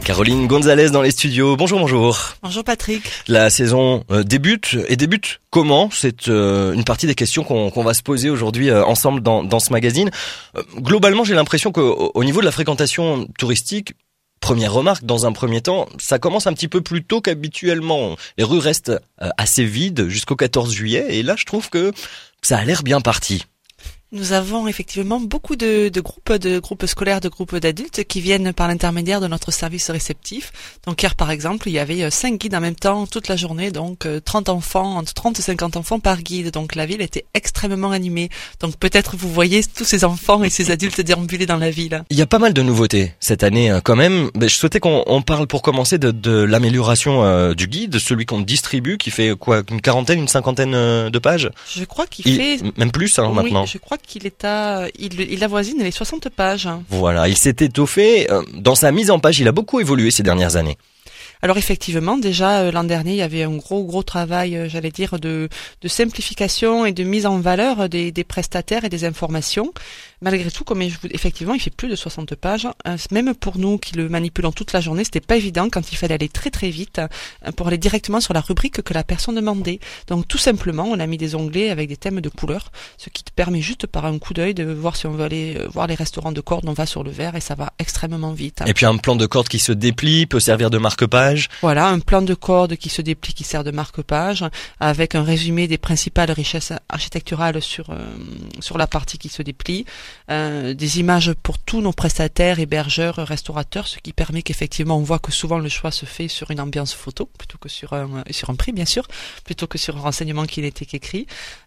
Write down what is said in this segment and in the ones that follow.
Caroline Gonzalez dans les studios. Bonjour, bonjour. Bonjour Patrick. La saison débute comment? C'est une partie des questions qu'on va se poser aujourd'hui ensemble dans ce magazine. Globalement, j'ai l'impression qu'au niveau de la fréquentation touristique, première remarque, dans un premier temps, ça commence un petit peu plus tôt qu'habituellement. Les rues restent assez vides jusqu'au 14 juillet et là, je trouve que ça a l'air bien parti. Nous avons effectivement beaucoup de groupes scolaires, de groupes d'adultes qui viennent par l'intermédiaire de notre service réceptif. Donc hier par exemple, il y avait 5 guides en même temps toute la journée, donc 30 enfants, entre 30 et 50 enfants par guide. Donc la ville était extrêmement animée. Donc peut-être vous voyez tous ces enfants et ces adultes déambuler dans la ville. Il y a pas mal de nouveautés cette année quand même. Je souhaitais qu'on parle pour commencer de l'amélioration du guide, celui qu'on distribue, qui fait quoi, une cinquantaine de pages. Je crois qu'il fait même plus maintenant. Oui, je crois qu'il est il avoisine les 60 pages. Voilà, il s'est étoffé. Dans sa mise en page, il a beaucoup évolué ces dernières années. Alors effectivement, déjà l'an dernier, il y avait un gros travail, j'allais dire, de simplification et de mise en valeur des prestataires et des informations. Malgré tout, effectivement, il fait plus de 60 pages. Même pour nous qui le manipulons toute la journée, c'était pas évident quand il fallait aller très vite pour aller directement sur la rubrique que la personne demandait. Donc tout simplement, on a mis des onglets avec des thèmes de couleurs, ce qui te permet juste par un coup d'œil de voir si on veut aller voir les restaurants de corde, on va sur le vert et ça va extrêmement vite. Et puis un plan de corde qui se déplie peut servir de marque-page. Voilà, un plan de corde qui se déplie, qui sert de marque-page, avec un résumé des principales richesses architecturales sur la partie qui se déplie, des images pour tous nos prestataires, hébergeurs, restaurateurs, ce qui permet qu'effectivement on voit que souvent le choix se fait sur une ambiance photo, plutôt que sur un prix bien sûr, plutôt que sur un renseignement qui n'était qu'écrit.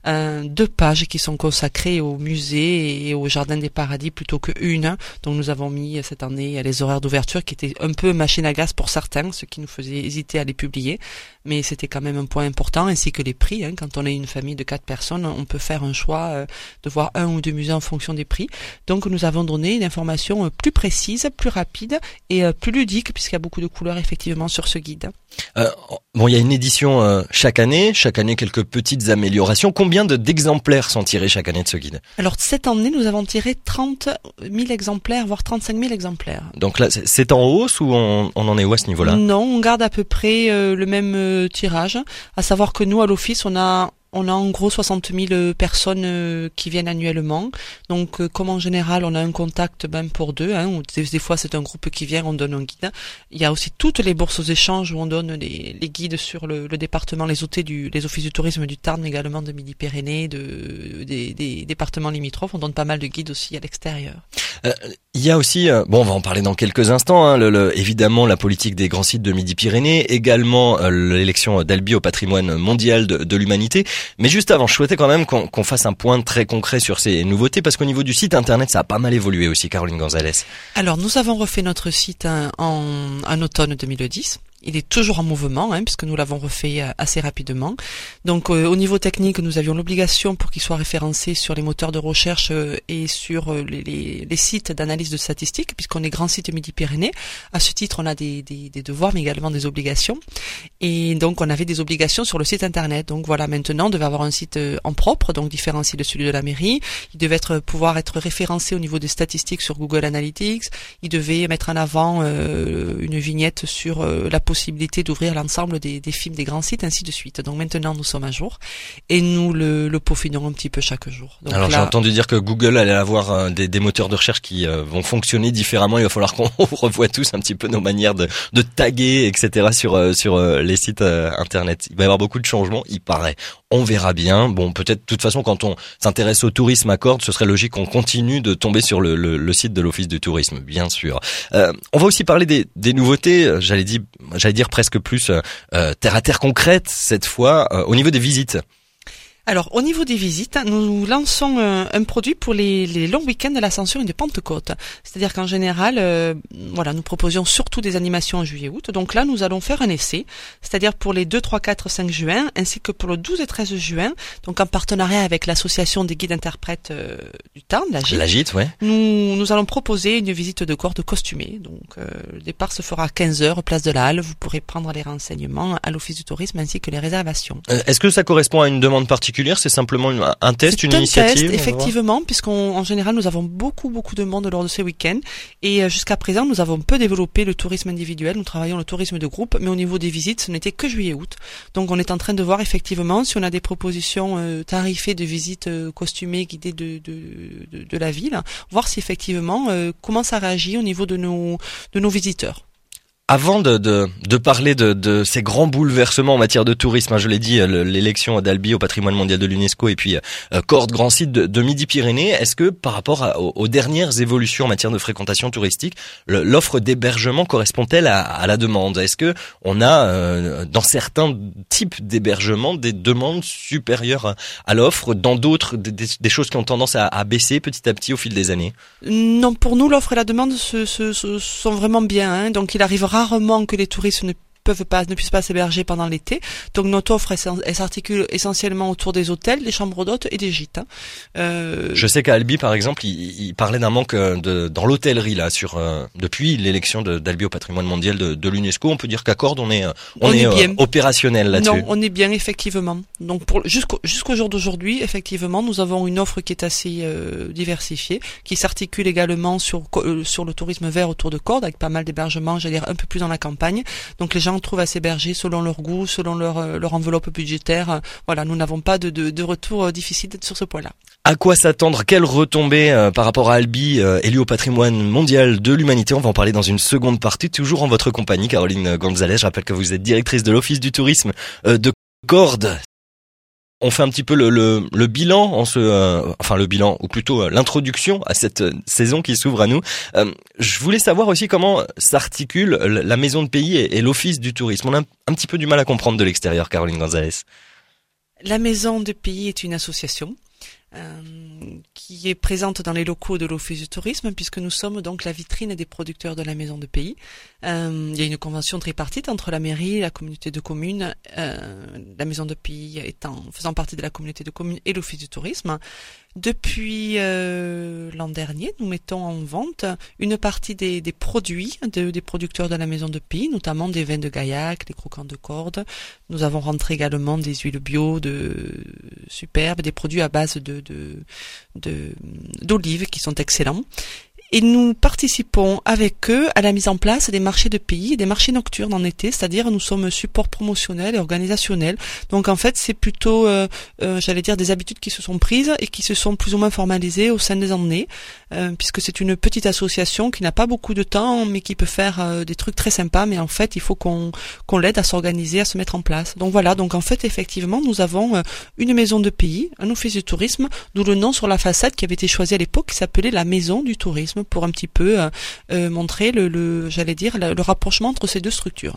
2 pages qui sont consacrées au musée et au jardin des paradis plutôt qu'une. Donc nous avons mis cette année les horaires d'ouverture qui étaient un peu machine à glace pour certains, ce qui nous faisait hésiter à les publier, mais c'était quand même un point important, ainsi que les prix. Quand on est une famille de 4 personnes, on peut faire un choix de voir 1 ou 2 musées en fonction des prix. Donc nous avons donné une information plus précise, plus rapide et plus ludique, puisqu'il y a beaucoup de couleurs effectivement sur ce guide. Il y a une édition chaque année quelques petites améliorations. Combien d'exemplaires sont tirés chaque année de ce guide? Alors cette année, nous avons tiré 30 000 exemplaires, voire 35 000 exemplaires. Donc là, c'est en hausse ou on en est où à ce niveau-là? Non, on garde à peu près le même tirage, à savoir que nous, à l'office, on a en gros 60 000 personnes qui viennent annuellement. Donc comme en général on a un contact même pour 2, ou des fois c'est un groupe qui vient, on donne un guide. Il y a aussi toutes les bourses aux échanges où on donne les guides sur le département, les offices du tourisme du Tarn, mais également de Midi-Pyrénées, des départements limitrophes. On donne pas mal de guides aussi à l'extérieur. Il y a aussi, on va en parler dans quelques instants, évidemment la politique des grands sites de Midi-Pyrénées, également l'élection d'Albi au patrimoine mondial de l'humanité. Mais juste avant, je souhaitais quand même qu'on fasse un point très concret sur ces nouveautés, parce qu'au niveau du site internet, ça a pas mal évolué aussi, Caroline Gonzalez. Alors, nous avons refait notre site en automne 2010. Il est toujours en mouvement, puisque nous l'avons refait assez rapidement. Donc au niveau technique, nous avions l'obligation pour qu'il soit référencé sur les moteurs de recherche et sur les sites d'analyse de statistiques, puisqu'on est grand site Midi-Pyrénées. À ce titre, on a des devoirs, mais également des obligations. Et donc on avait des obligations sur le site internet. Donc voilà, maintenant on devait avoir un site en propre, donc différencié de celui de la mairie. Il devait pouvoir être référencé au niveau des statistiques sur Google Analytics. Il devait mettre en avant une vignette sur la possibilité d'ouvrir l'ensemble des films des grands sites, ainsi de suite. Donc maintenant nous sommes à jour et nous le peaufinons un petit peu chaque jour. Donc alors là, j'ai entendu dire que Google allait avoir des moteurs de recherche qui vont fonctionner différemment. Il va falloir qu'on revoie tous un petit peu nos manières de taguer, etc. sur les sites internet. Il va y avoir beaucoup de changements, il paraît. On verra bien. Bon, peut-être de toute façon quand on s'intéresse au tourisme à Cordes, ce serait logique qu'on continue de tomber sur le site de l'Office du tourisme, bien sûr. On va aussi parler des nouveautés, j'allais dire presque plus terre à terre concrète cette fois, au niveau des visites. Alors, au niveau des visites, nous lançons un produit pour les longs week-ends de l'Ascension et de Pentecôte. C'est-à-dire qu'en général, nous proposions surtout des animations en juillet-août. Donc là, nous allons faire un essai, c'est-à-dire pour les 2, 3, 4, 5 juin, ainsi que pour le 12 et 13 juin, donc en partenariat avec l'association des guides interprètes du Tarn, la GIT. La GIT, ouais. Nous allons proposer une visite de corde costumée. Donc, le départ se fera à 15h, place de la Halle. Vous pourrez prendre les renseignements à l'Office du tourisme ainsi que les réservations. Est-ce que ça correspond à une demande particulière particulière, c'est simplement un test, une initiative. C'est un test, effectivement, puisqu'en général nous avons beaucoup de monde lors de ces week-ends et jusqu'à présent nous avons peu développé le tourisme individuel, nous travaillons le tourisme de groupe, mais au niveau des visites ce n'était que juillet-août. Donc on est en train de voir effectivement si on a des propositions tarifées de visites costumées guidées de la ville, voir si effectivement comment ça réagit au niveau de nos visiteurs. Avant de parler de ces grands bouleversements en matière de tourisme, je l'ai dit, l'élection d'Albi au patrimoine mondial de l'UNESCO et puis Cordes, grand site de Midi-Pyrénées, est-ce que par rapport aux dernières évolutions en matière de fréquentation touristique, l'offre d'hébergement correspond-elle à la demande? Est-ce que on a dans certains types d'hébergement des demandes supérieures à l'offre, dans d'autres des choses qui ont tendance à baisser petit à petit au fil des années? Non, pour nous l'offre et la demande sont vraiment bien, hein. Donc il arrive rarement que les touristes ne puissent pas s'héberger pendant l'été. Donc notre offre elle s'articule essentiellement autour des hôtels, des chambres d'hôtes et des gîtes. Je sais qu'à Albi par exemple, il parlait d'un manque dans l'hôtellerie là depuis l'élection d'Albi au patrimoine mondial de l'UNESCO. On peut dire qu'à Cordes on est opérationnel là-dessus. Non, on est bien effectivement. Donc jusqu'au jour d'aujourd'hui, effectivement, nous avons une offre qui est assez diversifiée, qui s'articule également sur le tourisme vert autour de Cordes avec pas mal d'hébergements, j'allais dire un peu plus dans la campagne. Donc les gens trouvent à s'héberger selon leur goût, selon leur enveloppe budgétaire. Voilà, nous n'avons pas de retour difficile sur ce point-là. À quoi s'attendre? Quelle retombée par rapport à Albi, élu au patrimoine mondial de l'humanité? On va en parler dans une seconde partie, toujours en votre compagnie, Caroline Gonzalez. Je rappelle que vous êtes directrice de l'Office du tourisme de Cordes. On fait un petit peu le bilan le bilan, ou plutôt l'introduction à cette saison qui s'ouvre à nous. Je voulais savoir aussi comment s'articule la maison de pays et l'office du tourisme. On a un petit peu du mal à comprendre de l'extérieur, Caroline Gonzalez. La maison de pays est une association qui est présente dans les locaux de l'Office du tourisme, puisque nous sommes donc la vitrine des producteurs de la maison de pays. Il y a une convention tripartite entre la mairie, la communauté de communes, la maison de pays faisant partie de la communauté de communes et l'Office du tourisme. Depuis l'an dernier, nous mettons en vente une partie des produits des producteurs de la maison de pays, notamment des vins de Gaillac, des croquants de Cordes. Nous avons rentré également des huiles bio superbes, des produits à base d'olives qui sont excellents. Et nous participons avec eux à la mise en place des marchés de pays et des marchés nocturnes en été, c'est-à-dire nous sommes support promotionnel et organisationnel. Donc en fait c'est plutôt, j'allais dire, des habitudes qui se sont prises et qui se sont plus ou moins formalisées au sein des années, puisque c'est une petite association qui n'a pas beaucoup de temps, mais qui peut faire des trucs très sympas. Mais en fait il faut qu'on l'aide à s'organiser, à se mettre en place. Donc voilà, donc en fait effectivement nous avons une maison de pays, un office du tourisme, d'où le nom sur la façade qui avait été choisi à l'époque, qui s'appelait la maison du tourisme, pour un petit peu montrer le rapprochement entre ces deux structures.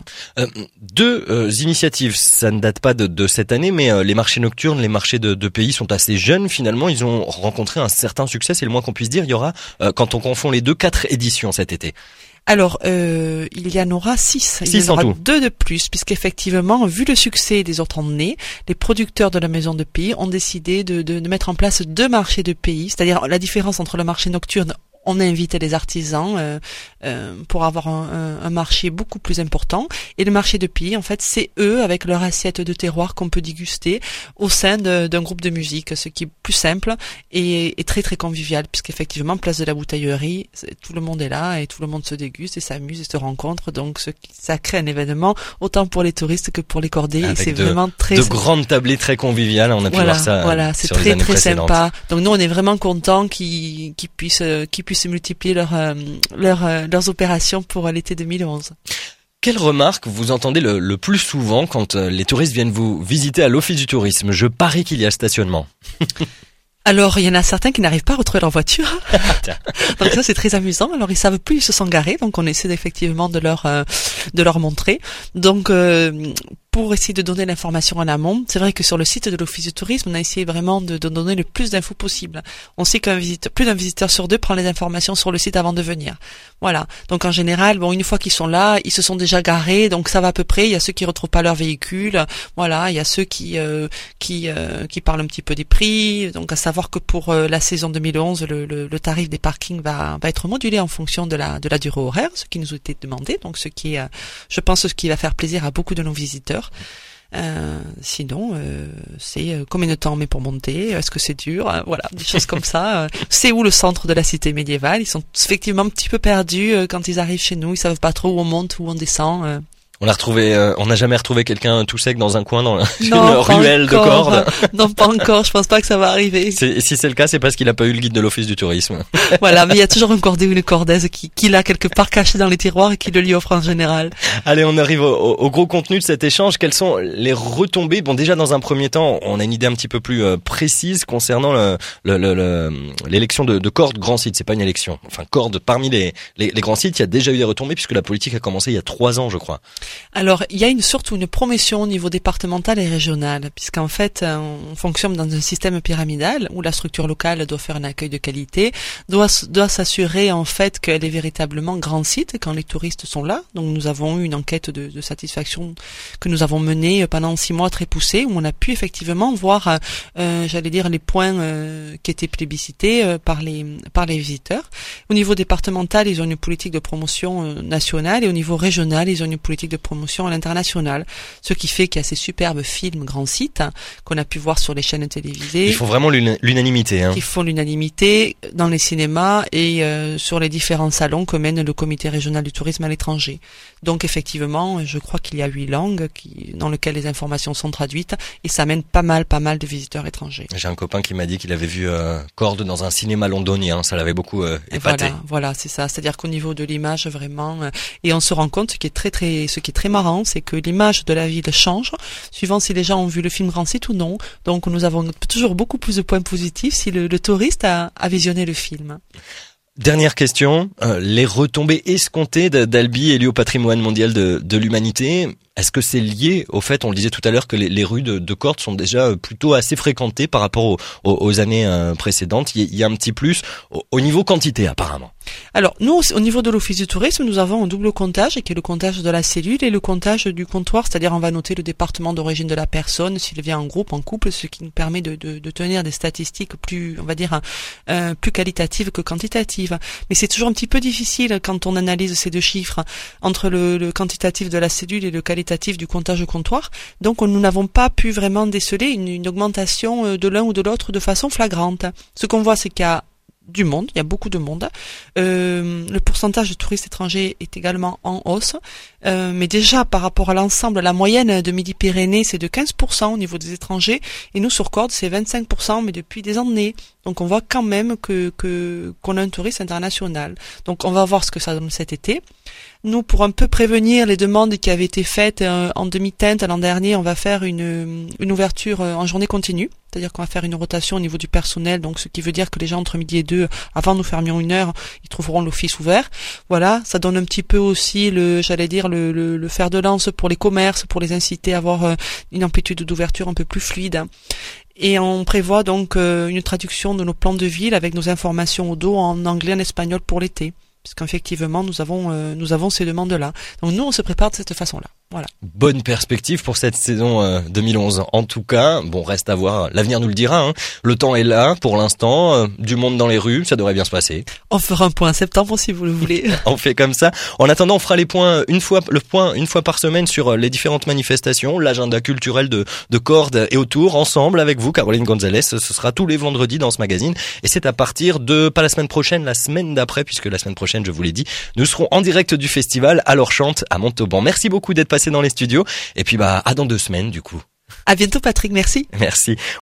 Deux initiatives, ça ne date pas de cette année, mais les marchés nocturnes, les marchés de pays sont assez jeunes finalement, ils ont rencontré un certain succès, c'est le moins qu'on puisse dire. Il y aura, quand on confond les deux, 4 éditions cet été. Alors, il y en aura 6. Il y en aura 2 de plus, puisqu'effectivement, vu le succès des autres années, les producteurs de la maison de pays ont décidé de mettre en place 2 marchés de pays. C'est-à-dire, la différence entre le marché nocturne, on a invité les artisans pour avoir un marché beaucoup plus important. Et le marché de pays, en fait, c'est eux, avec leur assiette de terroir qu'on peut déguster au sein d'un groupe de musique, ce qui est plus simple et très très convivial, puisqu'effectivement, place de la Bouteillerie, tout le monde est là et tout le monde se déguste et s'amuse et se rencontre. Donc ça crée un événement autant pour les touristes que pour les cordés. Avec c'est vraiment très... De grandes tablées très conviviales, on a pu voir ça c'est sur très les années très précédentes. sympa. Donc nous, on est vraiment contents qu'ils puissent multiplier leurs opérations pour l'été 2011. Quelle remarque vous entendez le plus souvent quand les touristes viennent vous visiter à l'Office du tourisme? Je parie qu'il y a le stationnement. Alors, il y en a certains qui n'arrivent pas à retrouver leur voiture. Donc ça, c'est très amusant. Alors, ils savent plus où ils se sont garés. Donc, on essaie effectivement de leur montrer. Donc, pour essayer de donner l'information en amont, c'est vrai que sur le site de l'Office du tourisme, on a essayé vraiment de donner le plus d'infos possible. On sait plus d'un visiteur sur 2 prend les informations sur le site avant de venir. Voilà. Donc en général, une fois qu'ils sont là, ils se sont déjà garés, donc ça va à peu près. Il y a ceux qui retrouvent pas leur véhicule. Voilà. Il y a ceux qui parlent un petit peu des prix. Donc à savoir que pour la saison 2011, le tarif des parkings va être modulé en fonction de la durée horaire, ce qui nous a été demandé. Donc ce qui est, je pense, ce qui va faire plaisir à beaucoup de nos visiteurs. Sinon, c'est combien de temps on met pour monter, est-ce que c'est dur, voilà, des choses comme ça. C'est où le centre de la cité médiévale? Ils sont effectivement un petit peu perdus quand ils arrivent chez nous, ils savent pas trop où on monte, où on descend. On n'a jamais retrouvé quelqu'un tout sec dans un coin dans une ruelle de cordes. Non, pas encore. Je pense pas que ça va arriver. Si c'est le cas, c'est parce qu'il a pas eu le guide de l'office du tourisme. Voilà, mais il y a toujours un cordé ou une cordaise qui l'a quelque part caché dans les tiroirs et qui le lui offre en général. Allez, on arrive au gros contenu de cet échange. Quelles sont les retombées? Bon, déjà dans un premier temps, on a une idée un petit peu plus précise concernant l'élection de Cordes grand site. C'est pas une élection. Enfin, Cordes parmi les grands sites, il y a déjà eu des retombées puisque la politique a commencé il y a 3 ans, je crois. Alors, il y a surtout une promotion au niveau départemental et régional, puisqu'en fait, on fonctionne dans un système pyramidal où la structure locale doit faire un accueil de qualité, doit s'assurer en fait qu'elle est véritablement grand site quand les touristes sont là. Donc, nous avons eu une enquête de satisfaction que nous avons menée pendant 6 mois très poussée, où on a pu effectivement voir, les points qui étaient plébiscités par les visiteurs. Au niveau départemental, ils ont une politique de promotion nationale, et au niveau régional, ils ont une politique de promotion à l'international, ce qui fait qu'il y a ces superbes films grands sites qu'on a pu voir sur les chaînes télévisées. Ils font vraiment l'unanimité. Qui font l'unanimité dans les cinémas et sur les différents salons que mène le comité régional du tourisme à l'étranger. Donc effectivement, je crois qu'il y a 8 langues dans lesquelles les informations sont traduites et ça mène pas mal de visiteurs étrangers. J'ai un copain qui m'a dit qu'il avait vu Cordes dans un cinéma londonien, ça l'avait beaucoup épaté. Voilà, c'est ça. C'est-à-dire qu'au niveau de l'image, vraiment, et on se rend compte ce qui est très marrant, c'est que l'image de la ville change suivant si les gens ont vu le film grand site ou non. Donc nous avons toujours beaucoup plus de points positifs si le touriste a visionné le film. Dernière question, les retombées escomptées d'Albi élu au patrimoine mondial de l'humanité, est-ce que c'est lié au fait, on le disait tout à l'heure, que les rues de Cordes sont déjà plutôt assez fréquentées par rapport aux années précédentes? Il y a un petit plus au niveau quantité apparemment. Alors, nous, au niveau de l'Office du tourisme, nous avons un double comptage, qui est le comptage de la cellule et le comptage du comptoir, c'est-à-dire on va noter le département d'origine de la personne, s'il vient en groupe, en couple, ce qui nous permet de tenir des statistiques plus, on va dire, plus qualitatives que quantitatives. Mais c'est toujours un petit peu difficile quand on analyse ces deux chiffres, entre le quantitatif de la cellule et le qualitatif du comptage au comptoir. Donc, nous n'avons pas pu vraiment déceler une augmentation de l'un ou de l'autre de façon flagrante. Ce qu'on voit, c'est qu'il y a du monde, il y a beaucoup de monde. Le pourcentage de touristes étrangers est également en hausse, mais déjà par rapport à l'ensemble, la moyenne de Midi-Pyrénées c'est de 15% au niveau des étrangers, et nous sur Cordes c'est 25%, mais depuis des années. Donc on voit quand même qu'on a un tourisme international. Donc on va voir ce que ça donne cet été. Nous, pour un peu prévenir les demandes qui avaient été faites en demi-teinte l'an dernier, on va faire une ouverture en journée continue. C'est-à-dire qu'on va faire une rotation au niveau du personnel, donc ce qui veut dire que les gens entre midi et 2, avant nous fermions 1 heure, ils trouveront l'office ouvert. Voilà, ça donne un petit peu aussi le fer de lance pour les commerces, pour les inciter à avoir une amplitude d'ouverture un peu plus fluide. Et on prévoit donc une traduction de nos plans de ville avec nos informations au dos en anglais, en espagnol pour l'été. Puisqu'effectivement, nous avons ces demandes-là. Donc nous, on se prépare de cette façon-là. Voilà. Bonne perspective pour cette saison 2011. En tout cas, bon, reste à voir. L'avenir nous le dira. Hein. Le temps est là pour l'instant. Du monde dans les rues, ça devrait bien se passer. On fera un point en septembre si vous le voulez. On fait comme ça. En attendant, on fera les points une fois par semaine sur les différentes manifestations, l'agenda culturel de Cordes et autour, ensemble avec vous, Caroline Gonzalez. Ce sera tous les vendredis dans ce magazine. Et c'est à partir de, pas la semaine prochaine, la semaine d'après, puisque la semaine prochaine, je vous l'ai dit, nous serons en direct du festival à l'Orchante à Montauban. Merci beaucoup d'être passé dans les studios. Et puis à dans 2 semaines du coup. À bientôt Patrick, merci. Merci.